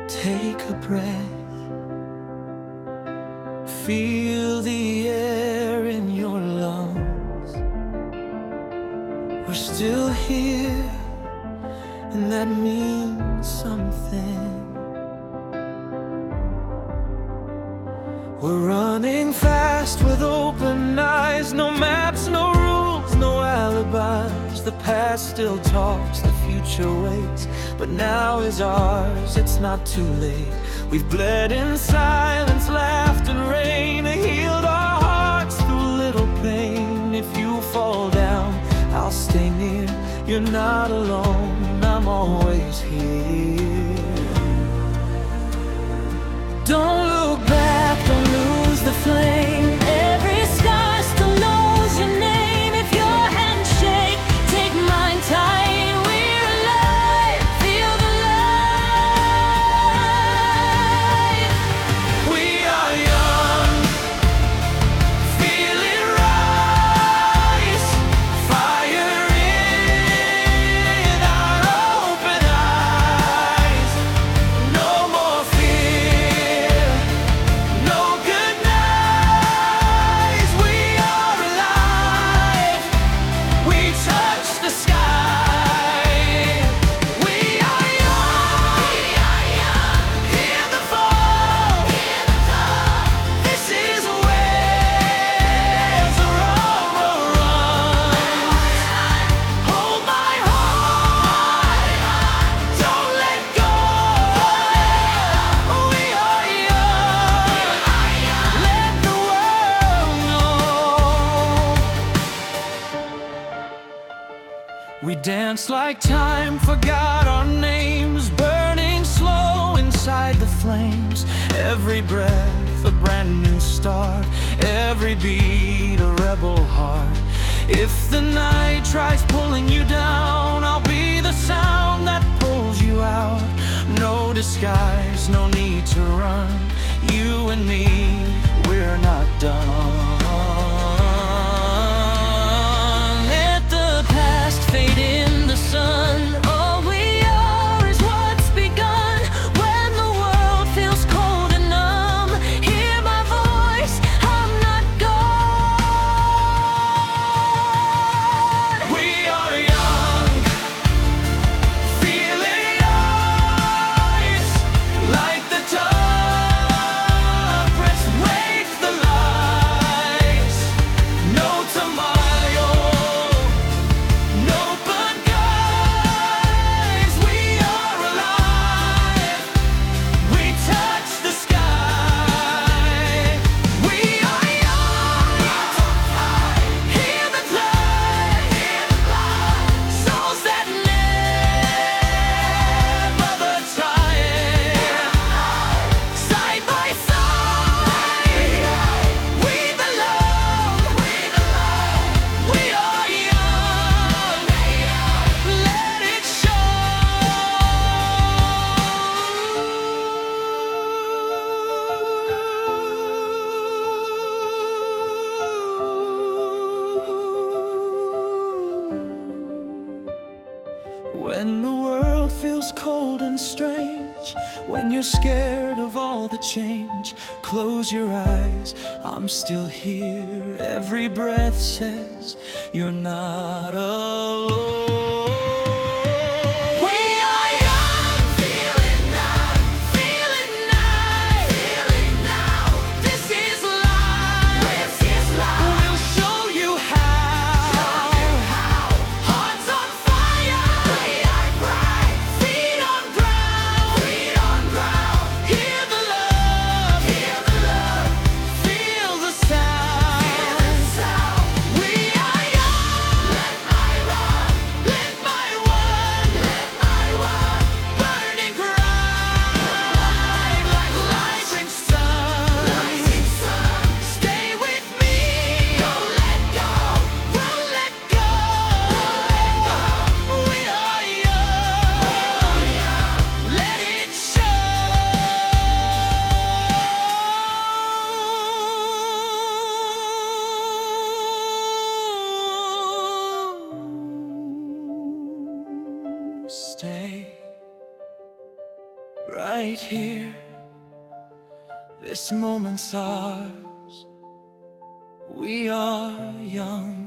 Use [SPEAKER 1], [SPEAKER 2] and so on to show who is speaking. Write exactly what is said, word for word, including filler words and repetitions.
[SPEAKER 1] Take a breath. Feel the air in your lungs. We're still here, and that means something. We're running fast with open eyes. No maps, no rules, no alibis. The past still talks, the future waits, but now is ours, it's not too late. We've bled in silence, laughed and rain, healed our hearts through little pain. If you fall down, I'll stay near. You're not alone, I'm always here. Don't look back, don't lose the flame. Every scar still knows your name. If your hands shake, take mine tight. We're alive, feel the light. We are young, feel it rise. Fire in our open eyes. No more fear, no good nights. We are alive, we touch the sky. We are young, hear the fall. This is where Zorro runs. Hold my heart, don't let go. We are young, let the world know. We danced like time, forgot our names, burning slow inside the flames. Every breath a brand new start, every beat a rebel heart. If the night tries pulling you down, I'll be the sound that pulls you out. No disguise, no need to run. You and me, we're not done. Let the past fade in the sun. All we are is what's begun. When the world feels cold and numb, hear my voice, I'm not gone. We are young, feel it rise. Like the dark press, wake the lights. No tomorrow, no but guys. We are alive, we touch the sky. We are young, hear the blood, souls that never the trying. Side by side, we belong. We are young, let it show. When the world feels cold and strange, when you're scared of all the change, close your eyes, I'm still here. Every breath says you're not alone. We are young, feel it now, feel it now, feel it now. This is life, this is life. We'll show you how. Hearts on fire, we are bright. Feet on ground, feet on ground. Hear the love, hear the love. Feel the sound, feel the sound. We are young. Let my run, let my one, let my one. Burning bright like rising sun. Rising sun. Stay with me. Don't let go. Won't let go. We are young. Let it show. Stay. right here. This moment's ours. We are young.